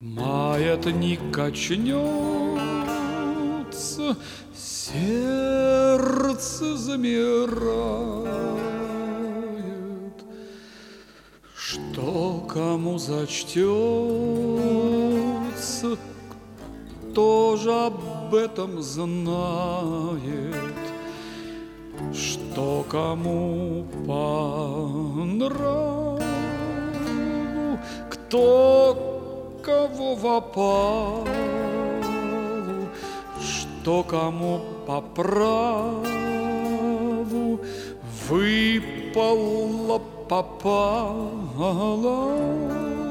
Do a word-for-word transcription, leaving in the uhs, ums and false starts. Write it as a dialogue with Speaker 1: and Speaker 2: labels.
Speaker 1: Маятник качнется, сердце замирает. Что кому зачтется, кто же об этом знает? Что кому по нраву, кто кого в опалу, что кому по праву выпало, попало.